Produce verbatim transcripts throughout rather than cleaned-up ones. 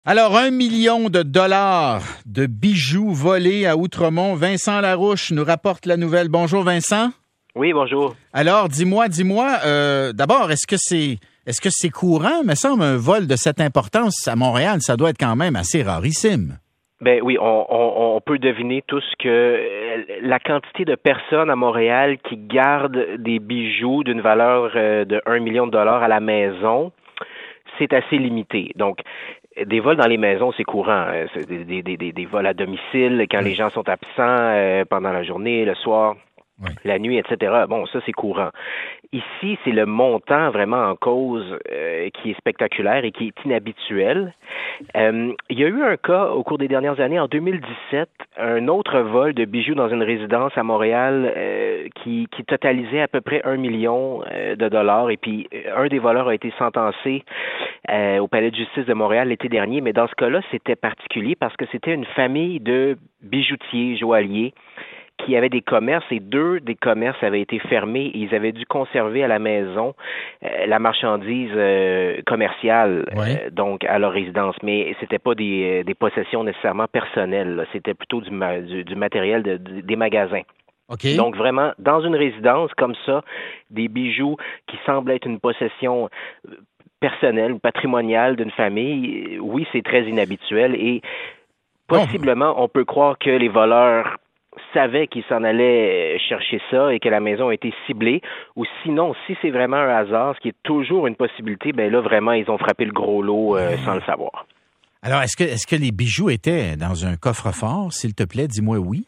Alors, un million de dollars de bijoux volés à Outremont. Vincent Larouche nous rapporte la nouvelle. Bonjour, Vincent. Oui, bonjour. Alors, dis-moi, dis-moi, euh, d'abord, est-ce que c'est est-ce que c'est courant? Me semble un vol de cette importance à Montréal, ça doit être quand même assez rarissime. Ben oui, on, on, on peut deviner tous que la quantité de personnes à Montréal qui gardent des bijoux d'une valeur de un million de dollars à la maison, c'est assez limité. Donc, des vols dans les maisons, c'est courant. C'est des, des, des, des vols à domicile quand oui. les gens sont absents euh, pendant la journée, le soir, oui. la nuit, et cetera. Bon, ça, c'est courant. Ici, c'est le montant vraiment en cause euh, qui est spectaculaire et qui est inhabituel. Euh, il y a eu un cas au cours des dernières années, en deux mille dix-sept, un autre vol de bijoux dans une résidence à Montréal euh, qui, qui totalisait à peu près un million euh, de dollars. Et puis, un des voleurs a été sentencé euh, au Palais de justice de Montréal l'été dernier. Mais dans ce cas-là, c'était particulier parce que c'était une famille de bijoutiers, joailliers, qui avaient des commerces et deux des commerces avaient été fermés et ils avaient dû conserver à la maison euh, la marchandise euh, commerciale, oui. euh, donc à leur résidence. Mais c'était pas des, des possessions nécessairement personnelles, là. C'était plutôt du, du, du matériel de, de, des magasins. Okay. Donc vraiment, dans une résidence comme ça, des bijoux qui semblent être une possession personnelle, patrimoniale d'une famille, oui, c'est très inhabituel et possiblement, on peut croire que les voleurs savaient qu'ils s'en allaient chercher ça et que la maison a été ciblée, ou sinon, si c'est vraiment un hasard, ce qui est toujours une possibilité, ben là, vraiment, ils ont frappé le gros lot euh, sans le savoir. Alors, est-ce que, est-ce que les bijoux étaient dans un coffre-fort? S'il te plaît, dis-moi oui.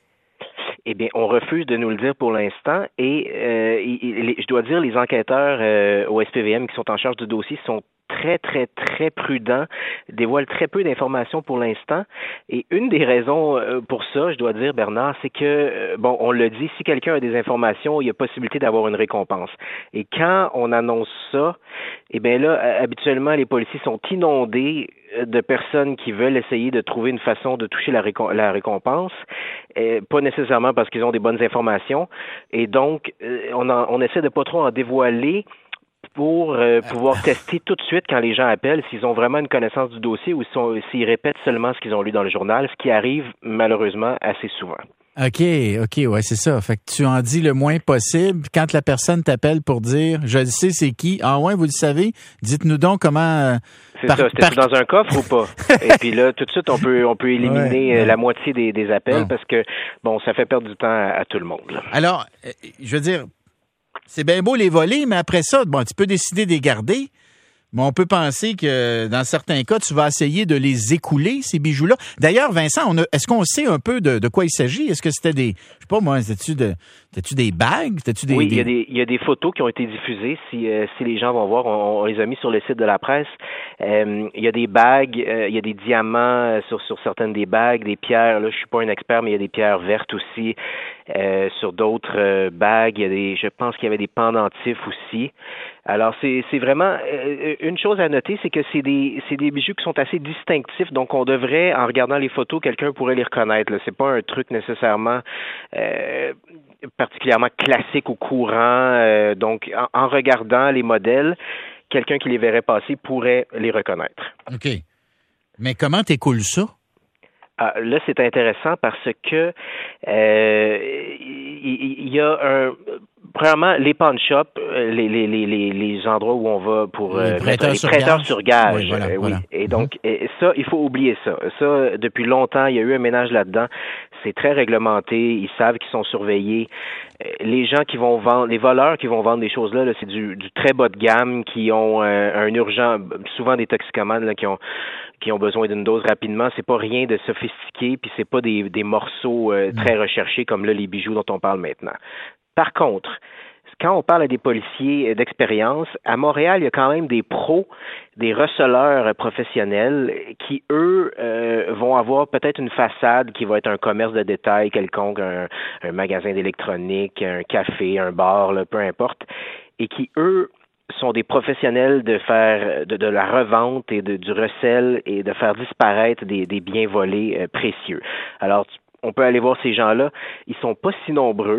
Eh bien, on refuse de nous le dire pour l'instant et euh, il, il, je dois dire, les enquêteurs euh, au S P V M qui sont en charge du dossier sont très, très, très prudents, dévoilent très peu d'informations pour l'instant. Et une des raisons pour ça, je dois dire, Bernard, c'est que, bon, on le dit, si quelqu'un a des informations, il y a possibilité d'avoir une récompense. Et quand on annonce ça, eh bien là, habituellement, les policiers sont inondés de personnes qui veulent essayer de trouver une façon de toucher la, récom- la récompense, euh, pas nécessairement parce qu'ils ont des bonnes informations. Et donc, euh, on, en, on essaie de pas trop en dévoiler pour euh, pouvoir tester tout de suite quand les gens appellent s'ils ont vraiment une connaissance du dossier ou sont, s'ils répètent seulement ce qu'ils ont lu dans le journal, ce qui arrive malheureusement assez souvent. OK, OK, ouais, c'est ça. Fait que tu en dis le moins possible. Quand la personne t'appelle pour dire « Je le sais, c'est qui? » Ah ouais, vous le savez? Dites-nous donc comment... Euh, c'est par, ça, c'était par... dans un coffre ou pas? Et puis là, tout de suite, on peut on peut éliminer ouais, ouais. la moitié des, des appels bon. parce que, bon, ça fait perdre du temps à, à tout le monde. Là. Alors, euh, je veux dire... C'est bien beau les voler, mais après ça, bon, tu peux décider de les garder. Mais on peut penser que dans certains cas, tu vas essayer de les écouler, ces bijoux-là. D'ailleurs, Vincent, on a, est-ce qu'on sait un peu de, de quoi il s'agit? Est-ce que c'était des, je sais pas moi, c'était-tu, de, c'était-tu des bagues? C'était-tu des, oui, des... il y a des, il y a des photos qui ont été diffusées. Si, euh, si les gens vont voir, on, on les a mis sur le site de la presse. Euh, il y a des bagues, euh, il y a des diamants sur, sur certaines des bagues, des pierres. Là, je suis pas un expert, mais il y a des pierres vertes aussi euh, sur d'autres euh, bagues. Il y a des, je pense qu'il y avait des pendentifs aussi. Alors, c'est, c'est vraiment euh, une chose à noter, c'est que c'est des, c'est des bijoux qui sont assez distinctifs, donc on devrait, en regardant les photos, quelqu'un pourrait les reconnaître. Là. C'est pas un truc nécessairement euh, particulièrement classique ou courant. Euh, donc, en, en regardant les modèles, quelqu'un qui les verrait passer pourrait les reconnaître. OK. Mais comment t'écoules ça? Ah, là, c'est intéressant parce que euh, il, il y a un... Premièrement, les pawn shops, les, les, les, les endroits où on va pour les euh, prêteurs, les sur, prêteurs gage. sur gage. Oui, voilà, euh, voilà. oui. Et donc, mm-hmm. ça, il faut oublier ça. Ça, depuis longtemps, il y a eu un ménage là-dedans. C'est très réglementé. Ils savent qu'ils sont surveillés. Les gens qui vont vendre, les voleurs qui vont vendre des choses-là, là, c'est du, du très bas de gamme, qui ont euh, un urgent, souvent des toxicomanes là, qui ont qui ont besoin d'une dose rapidement. C'est pas rien de sophistiqué, puis c'est pas des, des morceaux euh, très recherchés comme là les bijoux dont on parle maintenant. Par contre, quand on parle à des policiers d'expérience, à Montréal, il y a quand même des pros, des receleurs professionnels qui, eux, euh, vont avoir peut-être une façade qui va être un commerce de détail quelconque, un, un magasin d'électronique, un café, un bar, là, peu importe, et qui, eux, sont des professionnels de faire de, de la revente et de, du recel et de faire disparaître des, des biens volés euh, précieux. Alors, on peut aller voir ces gens-là. Ils sont pas si nombreux.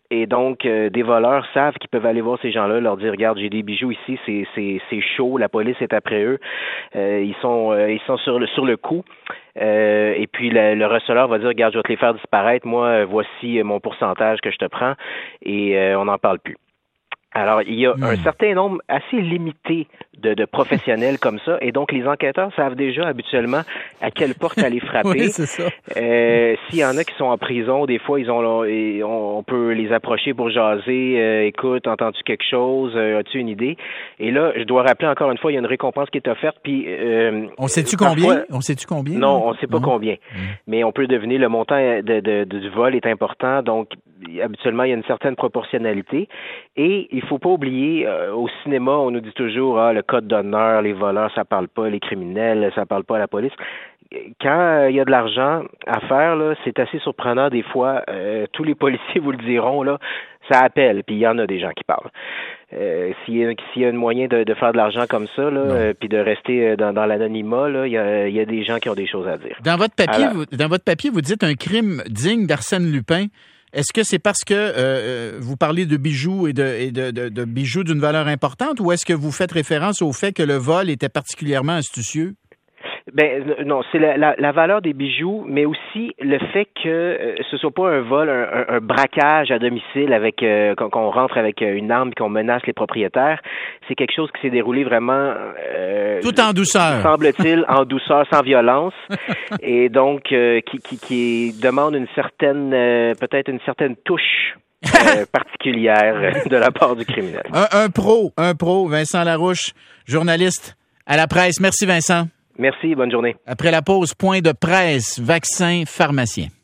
Et donc, euh, des voleurs savent qu'ils peuvent aller voir ces gens-là, leur dire, regarde, j'ai des bijoux ici, c'est c'est c'est chaud, la police est après eux, euh, ils sont euh, ils sont sur le sur le coup. Euh, et puis le, le receleur va dire, regarde, je vais te les faire disparaître, moi, euh, voici mon pourcentage que je te prends, et euh, on n'en parle plus. Alors, il y a mmh. un certain nombre assez limité de, de professionnels comme ça, et donc les enquêteurs savent déjà habituellement à quelle porte aller frapper. Oui, c'est ça. Euh, s'il y en a qui sont en prison, des fois, ils ont, on peut les approcher pour jaser. Euh, écoute, entends-tu quelque chose? Euh, as-tu une idée? Et là, je dois rappeler encore une fois, il y a une récompense qui est offerte. Puis, euh, on sait-tu combien? Parfois, on sait-tu combien? Non, on ne sait pas non. combien. Mmh. Mais on peut deviner le montant de, de, de, du vol est important, donc habituellement, il y a une certaine proportionnalité. Et il faut pas oublier, euh, au cinéma, on nous dit toujours, ah, le code d'honneur, les voleurs, ça parle pas, les criminels, ça parle pas à la police. Quand euh, il y a de l'argent à faire, là, c'est assez surprenant des fois. Euh, tous les policiers vous le diront, là, ça appelle, puis il y en a des gens qui parlent. Euh, s'il y a, s'il y a un moyen de, de faire de l'argent comme ça, là, euh, puis de rester dans, dans l'anonymat, là, il y a, il y a des gens qui ont des choses à dire. Dans votre papier, Alors, vous, dans votre papier, vous dites un crime digne d'Arsène Lupin. Est-ce que c'est parce que euh, vous parlez de bijoux et de, et de, de, de bijoux d'une valeur importante, ou est-ce que vous faites référence au fait que le vol était particulièrement astucieux? Ben non, c'est la, la, la valeur des bijoux, mais aussi le fait que euh, ce soit pas un vol, un, un, un braquage à domicile avec euh, qu'on, qu'on rentre avec une arme et qu'on menace les propriétaires. C'est quelque chose qui s'est déroulé vraiment euh, tout en douceur, semble-t-il, en douceur, sans violence, et donc euh, qui, qui, qui demande une certaine, euh, peut-être une certaine touche. Euh, particulière de la part du criminel. Un, un pro, un pro, Vincent Larouche, journaliste à la presse. Merci Vincent. Merci, bonne journée. Après la pause, point de presse, vaccin, pharmacien.